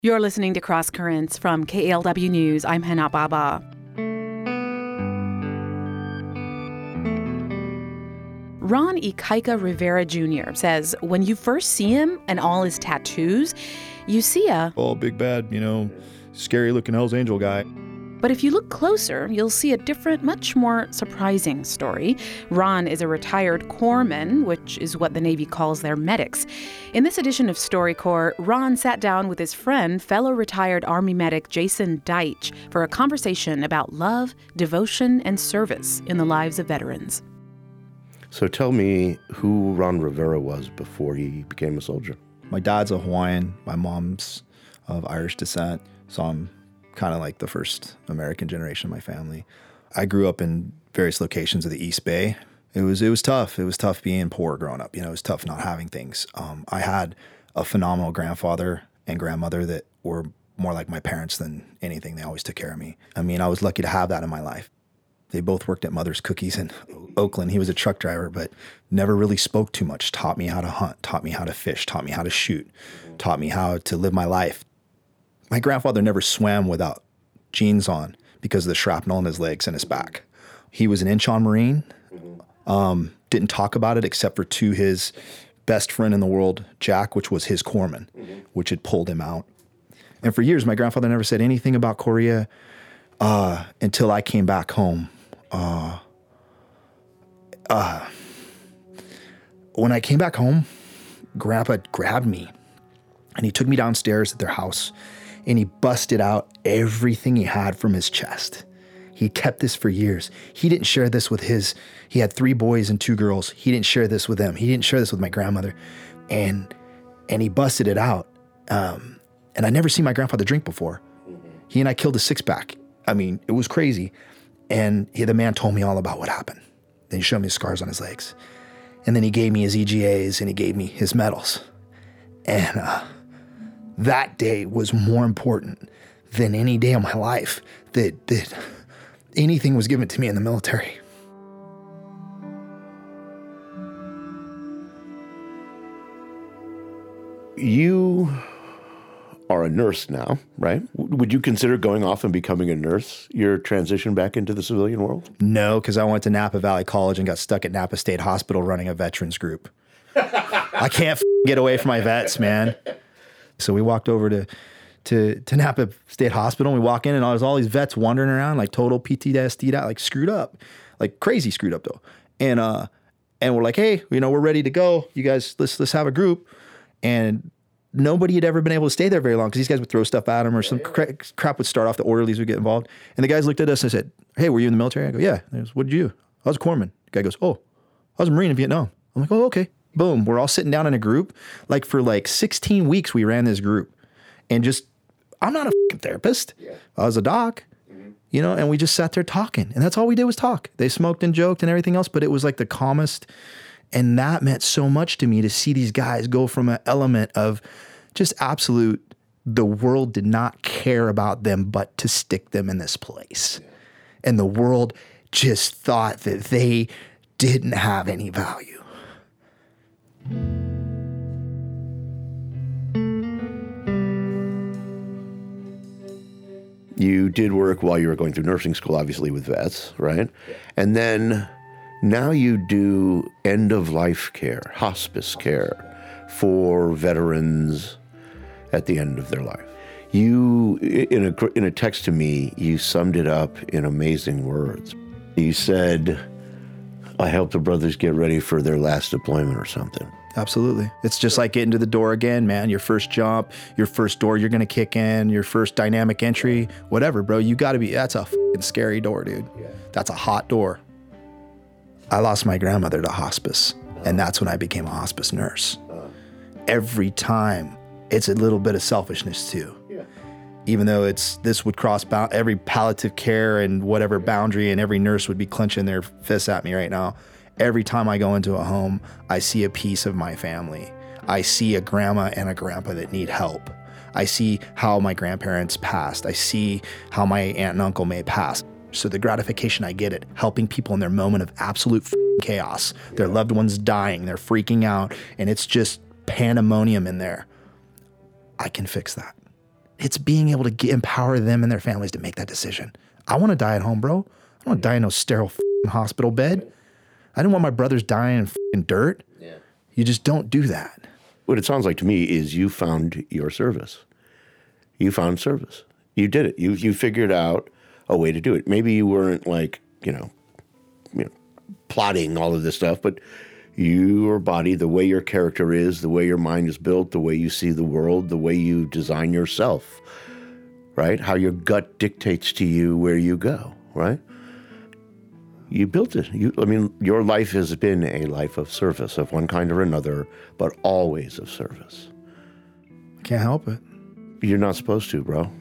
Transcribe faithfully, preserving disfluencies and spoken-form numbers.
You're listening to Cross Currents from K A L W News. I'm Hannah Baba. Ron Ikaika Rivera Junior says when you first see him and all his tattoos, you see a... Oh, big bad, you know, scary-looking Hell's Angel guy. But if you look closer, you'll see a different, much more surprising story. Ron is a retired corpsman, which is what the Navy calls their medics. In this edition of StoryCorps, Ron sat down with his friend, fellow retired Army medic Jason Deitch, for a conversation about love, devotion, and service in the lives of veterans. So tell me who Ron Rivera was before he became a soldier. My dad's a Hawaiian. My mom's of Irish descent, so I'm kind of like the first American generation of my family. I grew up in various locations of the East Bay. It was it was tough. It was tough being poor growing up. You know, it was tough not having things. Um, I had a phenomenal grandfather and grandmother that were more like my parents than anything. They always took care of me. I mean, I was lucky to have that in my life. They both worked at Mother's Cookies in Oakland. He was a truck driver, but never really spoke too much. Taught me how to hunt, taught me how to fish, taught me how to shoot, taught me how to live my life. My grandfather never swam without jeans on because of the shrapnel in his legs and his back. He was an Incheon Marine, um, didn't talk about it except for to his best friend in the world, Jack, which was his corpsman, which had pulled him out. And for years, my grandfather never said anything about Korea uh, until I came back home. Uh, uh, when I came back home, Grandpa grabbed me and he took me downstairs at their house and he busted out everything he had from his chest. He kept this for years. He didn't share this with his, he had three boys and two girls. He didn't share this with them. He didn't share this with my grandmother. And, and he busted it out. Um, and I never seen my grandfather drink before. He and I killed a six pack. I mean, it was crazy. And he, the man told me all about what happened. Then he showed me the scars on his legs. And then he gave me his E G As and he gave me his medals. And uh, that day was more important than any day of my life that, that anything was given to me in the military. You are a nurse now, right? Would you consider going off and becoming a nurse, your transition back into the civilian world? No, because I went to Napa Valley College and got stuck at Napa State Hospital running a veterans group. I can't f- get away from my vets, man. So we walked over to, to, to Napa State Hospital and we walk in and there's all these vets wandering around like total P T S D'd out, like screwed up, like crazy screwed up though. And, uh, and we're like, hey, you know, we're ready to go. You guys, let's, let's have a group. And nobody had ever been able to stay there very long because these guys would throw stuff at them or some cra- crap would start off. The orderlies would get involved. And the guys looked at us and said, hey, were you in the military? I go, yeah. Goes, what did you do? I was a corpsman. The guy goes, oh, I was a Marine in Vietnam. I'm like, oh, okay. Boom. We're all sitting down in a group. Like for like sixteen weeks, we ran this group. And just, I'm not a fucking therapist. Yeah. I was a doc, mm-hmm. you know, and we just sat there talking. And that's all we did was talk. They smoked and joked and everything else, but it was like the calmest. And that meant so much to me to see these guys go from an element of just absolute, the world did not care about them but to stick them in this place. Yeah. And the world just thought that they didn't have any value. You did work while you were going through nursing school, obviously with vets, right? Yeah. And then now you do end-of-life care, hospice care for veterans at the end of their life. You, in a, in a text to me, you summed it up in amazing words. You said, I help the brothers get ready for their last deployment or something. Absolutely. It's just like getting to the door again, man. Your first jump, your first door you're going to kick in, your first dynamic entry, whatever, bro. You got to be, that's a fucking scary door, dude. Yeah. That's a hot door. I lost my grandmother to hospice, uh, and that's when I became a hospice nurse. Uh, Every time, it's a little bit of selfishness too. Yeah. Even though it's this would cross bound, every palliative care and whatever boundary, and every nurse would be clenching their fists at me right now. Every time I go into a home, I see a piece of my family. I see a grandma and a grandpa that need help. I see how my grandparents passed. I see how my aunt and uncle may pass. So the gratification I get at helping people in their moment of absolute f***ing chaos, their loved ones dying, they're freaking out, and it's just pandemonium in there. I can fix that. it's being able to get, empower them and their families to make that decision. I want to die at home, bro. I don't want to die in no sterile f***ing hospital bed. I didn't want my brothers dying in f***ing dirt. Yeah. You just don't do that. What it sounds like to me is you found your service. You found service. You did it. You you figured out a way to do it. Maybe you weren't like, you know, you know, plotting all of this stuff, but your body, the way your character is, the way your mind is built, the way you see the world, the way you design yourself, right? How your gut dictates to you where you go, right? You built it. You, I mean, your life has been a life of service of one kind or another, but always of service. I can't help it. You're not supposed to, bro.